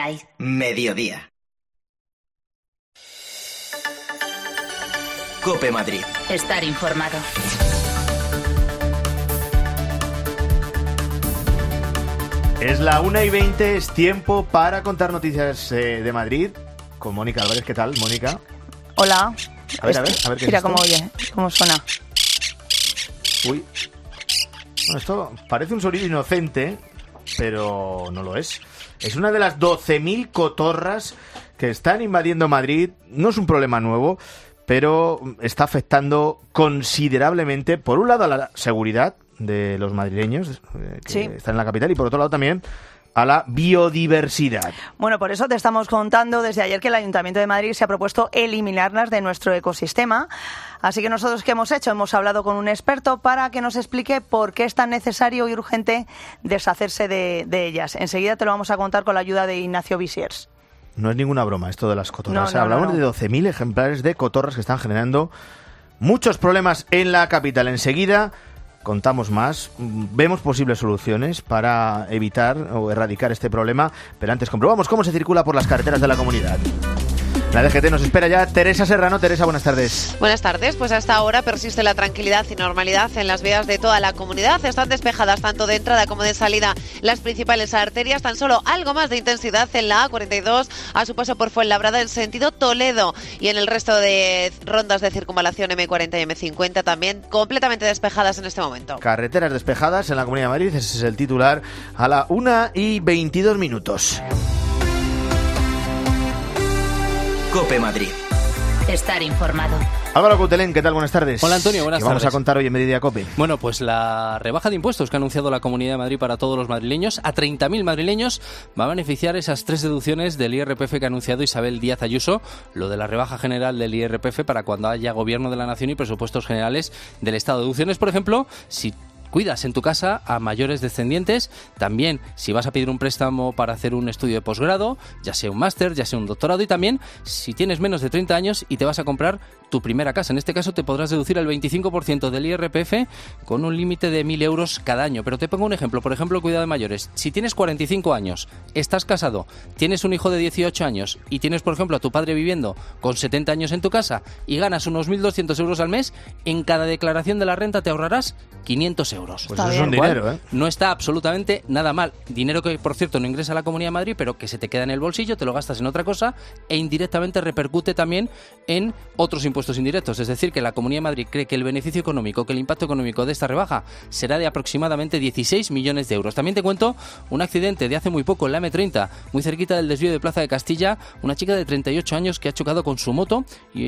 hay. Mediodía. COPE Madrid. Estar informado. Es la 1:20, es tiempo para contar noticias de Madrid con Mónica Álvarez. ¿Qué tal, Mónica? Hola. A ver, ¿qué mira es cómo esto? oye, cómo suena. Uy. Bueno, esto parece un sonido inocente, pero no lo es. Es una de las 12.000 cotorras que están invadiendo Madrid. No es un problema nuevo, pero está afectando considerablemente, por un lado, a la seguridad de los madrileños que están en la capital y, por otro lado, también a la biodiversidad. Bueno, por eso te estamos contando desde ayer que el Ayuntamiento de Madrid se ha propuesto eliminarlas de nuestro ecosistema. Así que nosotros, ¿qué hemos hecho? Hemos hablado con un experto para que nos explique por qué es tan necesario y urgente deshacerse de ellas. Enseguida te lo vamos a contar con la ayuda de Ignacio Visiers. No es ninguna broma esto de las cotorras. No, Hablamos de 12.000 ejemplares de cotorras que están generando muchos problemas en la capital. Enseguida contamos más, vemos posibles soluciones para evitar o erradicar este problema, pero antes comprobamos cómo se circula por las carreteras de la comunidad. La DGT nos espera ya. Teresa Serrano. Teresa, buenas tardes. Buenas tardes. Pues hasta ahora persiste la tranquilidad y normalidad en las vías de toda la comunidad. Están despejadas tanto de entrada como de salida las principales arterias. Tan solo algo más de intensidad en la A42 a su paso por Fuenlabrada en sentido Toledo. Y en el resto de rondas de circunvalación M40 y M50 también completamente despejadas en este momento. Carreteras despejadas en la Comunidad de Madrid. Ese es el titular a la 1:22. COPE Madrid. Estar informado. Álvaro Coutelén, ¿qué tal? Buenas tardes. Hola, Antonio, buenas tardes. Vamos a contar hoy en Mediodía COPE. Bueno, pues la rebaja de impuestos que ha anunciado la Comunidad de Madrid para todos los madrileños, a 30.000 madrileños, va a beneficiar esas 3 deducciones del IRPF que ha anunciado Isabel Díaz Ayuso, lo de la rebaja general del IRPF para cuando haya Gobierno de la Nación y presupuestos generales del Estado. Deducciones, por ejemplo, si cuidas en tu casa a mayores descendientes, también si vas a pedir un préstamo para hacer un estudio de posgrado, ya sea un máster, ya sea un doctorado, y también si tienes menos de 30 años y te vas a comprar tu primera casa. En este caso te podrás deducir el 25% del IRPF con un límite de 1.000 euros cada año. Pero te pongo un ejemplo, por ejemplo, cuidado de mayores. Si tienes 45 años, estás casado, tienes un hijo de 18 años y tienes, por ejemplo, a tu padre viviendo con 70 años en tu casa y ganas unos 1.200 euros al mes, en cada declaración de la renta te ahorrarás 500 euros. Pues eso es un dinero, ¿eh? No está absolutamente nada mal. Dinero que, por cierto, no ingresa a la Comunidad de Madrid, pero que se te queda en el bolsillo, te lo gastas en otra cosa e indirectamente repercute también en otros impuestos indirectos. Es decir, que la Comunidad de Madrid cree que el beneficio económico, que el impacto económico de esta rebaja será de aproximadamente 16 millones de euros. También te cuento un accidente de hace muy poco en la M30, muy cerquita del desvío de Plaza de Castilla. Una chica de 38 años que ha chocado con su moto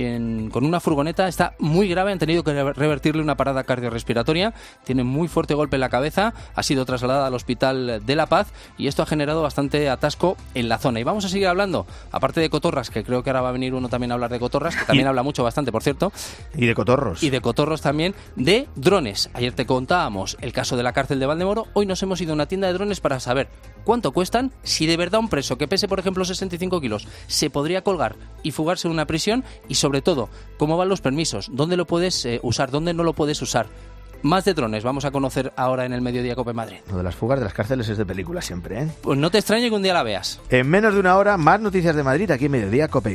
y con una furgoneta. Está muy grave, han tenido que revertirle una parada cardiorrespiratoria. Tiene muy fuerte golpe en la cabeza, ha sido trasladada al Hospital de La Paz y esto ha generado bastante atasco en la zona. Y vamos a seguir hablando, aparte de cotorras, que creo que ahora va a venir uno también a hablar de cotorras, que también habla mucho, bastante, por cierto. Y de cotorros. Y de cotorros también, de drones. Ayer te contábamos el caso de la cárcel de Valdemoro, hoy nos hemos ido a una tienda de drones para saber cuánto cuestan, si de verdad un preso que pese, por ejemplo, 65 kilos se podría colgar y fugarse de una prisión, y sobre todo, cómo van los permisos, dónde lo puedes usar, dónde no lo puedes usar. Más de drones vamos a conocer ahora en el Mediodía COPE Madrid. Lo de las fugas de las cárceles es de película siempre, ¿eh? Pues no te extrañe que un día la veas. En menos de una hora, más noticias de Madrid aquí en Mediodía COPE.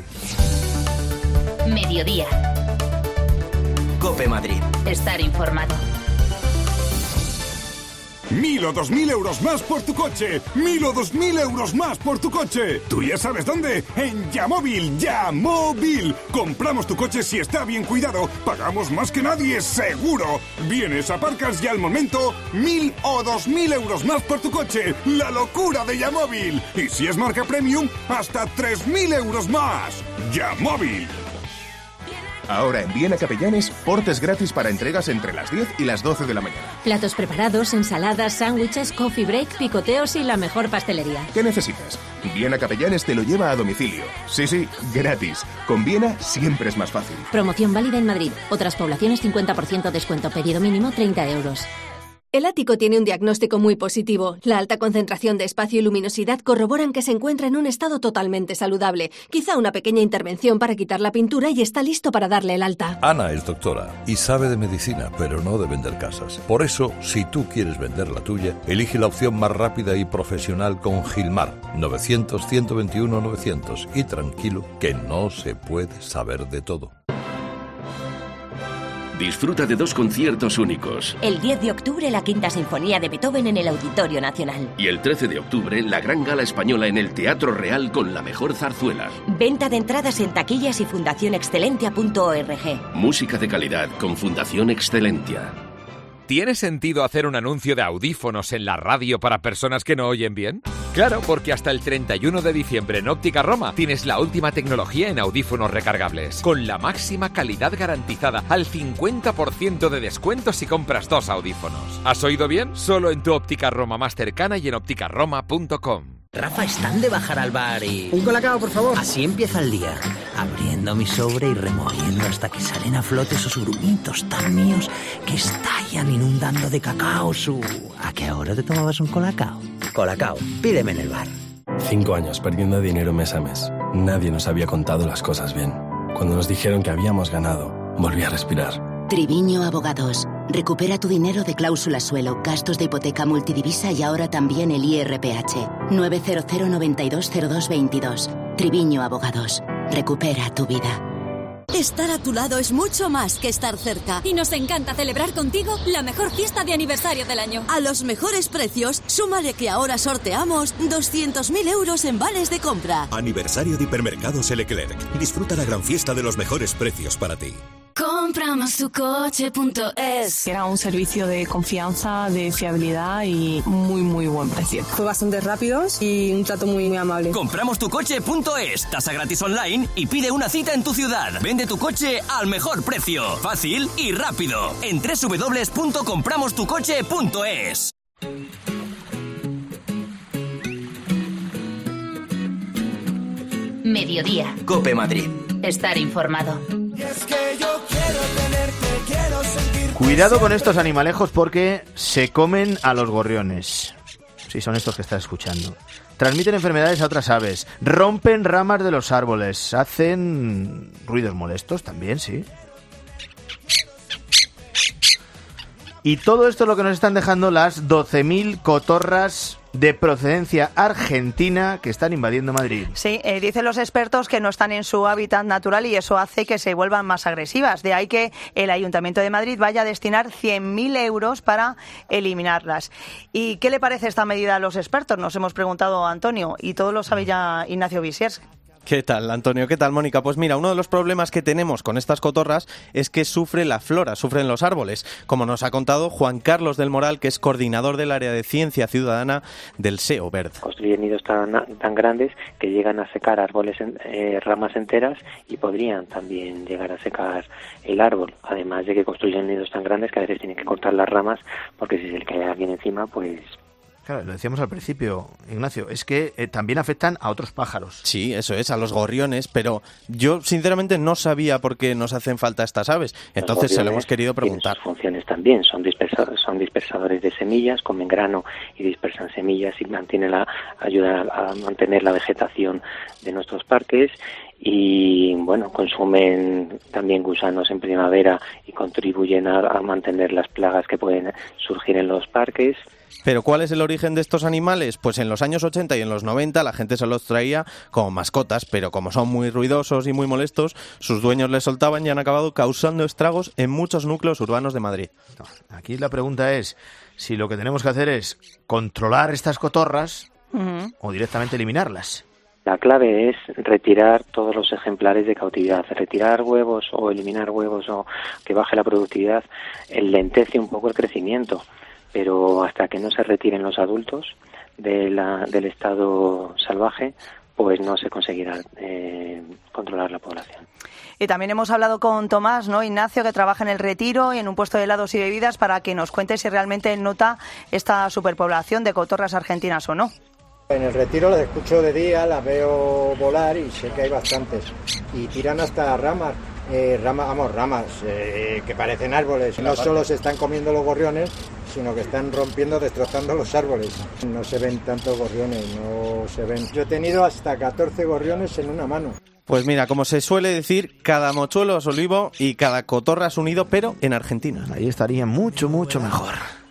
Mediodía. COPE Madrid. Estar informado. 1.000 o 2.000 euros más por tu coche. 1.000 o 2.000 euros más por tu coche. ¿Tú ya sabes dónde? En Yamóvil. Yamóvil. Compramos tu coche si está bien cuidado. Pagamos más que nadie, seguro. Vienes, aparcas y al momento 1.000 o 2.000 euros más por tu coche. La locura de Yamóvil. Y si es marca premium, hasta 3.000 euros más. Yamóvil. Ahora en Viena Capellanes, portes gratis para entregas entre las 10 y las 12 de la mañana. Platos preparados, ensaladas, sándwiches, coffee break, picoteos y la mejor pastelería. ¿Qué necesitas? Viena Capellanes te lo lleva a domicilio. Sí, gratis. Con Viena siempre es más fácil. Promoción válida en Madrid. Otras poblaciones 50% descuento. Pedido mínimo 30 euros. El ático tiene un diagnóstico muy positivo. La alta concentración de espacio y luminosidad corroboran que se encuentra en un estado totalmente saludable. Quizá una pequeña intervención para quitar la pintura y está listo para darle el alta. Ana es doctora y sabe de medicina, pero no de vender casas. Por eso, si tú quieres vender la tuya, elige la opción más rápida y profesional con Gilmar. 900-121-900. Y tranquilo, que no se puede saber de todo. Disfruta de 2 conciertos únicos. El 10 de octubre, la Quinta Sinfonía de Beethoven en el Auditorio Nacional. Y el 13 de octubre, la gran gala española en el Teatro Real con la mejor zarzuela. Venta de entradas en taquillas y fundacionexcelentia.org. Música de calidad con Fundación Excelentia. ¿Tiene sentido hacer un anuncio de audífonos en la radio para personas que no oyen bien? Claro, porque hasta el 31 de diciembre en Óptica Roma tienes la última tecnología en audífonos recargables, con la máxima calidad garantizada, al 50% de descuento si compras 2 audífonos. ¿Has oído bien? Solo en tu Óptica Roma más cercana y en ópticaroma.com. Rafa, están de bajar al bar y... Un colacao, por favor. Así empieza el día, abriendo mi sobre y removiendo hasta que salen a flote esos grumitos tan míos que estallan inundando de cacao su... ¿A qué hora te tomabas un colacao? Colacao, pídeme en el bar. 5 años perdiendo dinero mes a mes. Nadie nos había contado las cosas bien. Cuando nos dijeron que habíamos ganado, volví a respirar. Triviño Abogados. Recupera tu dinero de cláusula suelo, gastos de hipoteca multidivisa y ahora también el IRPH. 900 92 02 22. Triviño Abogados. Recupera tu vida. Estar a tu lado es mucho más que estar cerca. Y nos encanta celebrar contigo la mejor fiesta de aniversario del año. A los mejores precios, súmale que ahora sorteamos 200.000 euros en vales de compra. Aniversario de Hipermercados Leclerc. Disfruta la gran fiesta de los mejores precios para ti. Compramostucoche.es. Era un servicio de confianza, de fiabilidad y muy buen precio. Fue bastante rápido y un trato muy amable. Compramostucoche.es. Tasa gratis online y pide una cita en tu ciudad. Vende tu coche al mejor precio. Fácil y rápido. En www.compramostucoche.es. Mediodía. COPE Madrid. Estar informado. Cuidado con estos animalejos porque se comen a los gorriones. Sí, son estos que estás escuchando. Transmiten enfermedades a otras aves, rompen ramas de los árboles, hacen ruidos molestos también, sí. Y todo esto es lo que nos están dejando las 12.000 cotorras de procedencia argentina que están invadiendo Madrid. Sí, dicen los expertos que no están en su hábitat natural y eso hace que se vuelvan más agresivas. De ahí que el Ayuntamiento de Madrid vaya a destinar 100.000 euros para eliminarlas. ¿Y qué le parece esta medida a los expertos? Nos hemos preguntado a Antonio y todo lo sabe ya Ignacio Visiers. ¿Qué tal, Antonio? ¿Qué tal, Mónica? Pues mira, uno de los problemas que tenemos con estas cotorras es que sufre la flora, sufren los árboles, como nos ha contado Juan Carlos del Moral, que es coordinador del área de Ciencia Ciudadana del SEO Verde. Construyen nidos tan grandes que llegan a secar árboles, ramas enteras, y podrían también llegar a secar el árbol, además de que construyen nidos tan grandes que a veces tienen que cortar las ramas porque si se le cae a alguien encima, pues... Claro, lo decíamos al principio, Ignacio, es que también afectan a otros pájaros. Sí, eso es, a los gorriones, pero yo sinceramente no sabía por qué nos hacen falta estas aves, entonces se lo hemos querido preguntar. Sus funciones también, son dispersadores de semillas, comen grano y dispersan semillas y ayudan a mantener la vegetación de nuestros parques. Y bueno, consumen también gusanos en primavera y contribuyen a mantener las plagas que pueden surgir en los parques. ¿Pero cuál es el origen de estos animales? Pues en los años 80 y en los 90 la gente se los traía como mascotas, pero como son muy ruidosos y muy molestos, sus dueños les soltaban y han acabado causando estragos en muchos núcleos urbanos de Madrid. Aquí la pregunta es si lo que tenemos que hacer es controlar estas cotorras o directamente eliminarlas. La clave es retirar todos los ejemplares de cautividad. Retirar huevos o eliminar huevos o que baje la productividad lentece un poco el crecimiento, pero hasta que no se retiren los adultos del estado salvaje, pues no se conseguirá controlar la población. Y también hemos hablado con Tomás, ¿no, Ignacio, que trabaja en el Retiro y en un puesto de helados y bebidas, para que nos cuente si realmente nota esta superpoblación de cotorras argentinas o no. En el Retiro las escucho de día, las veo volar y sé que hay bastantes. Y tiran hasta ramas ramas que parecen árboles. No solo se están comiendo los gorriones, sino que están rompiendo, destrozando los árboles. No se ven tantos gorriones, no se ven. Yo he tenido hasta 14 gorriones en una mano. Pues mira, como se suele decir, cada mochuelo a su olivo y cada cotorra a su nido, pero en Argentina. Ahí estaría mucho, mucho mejor.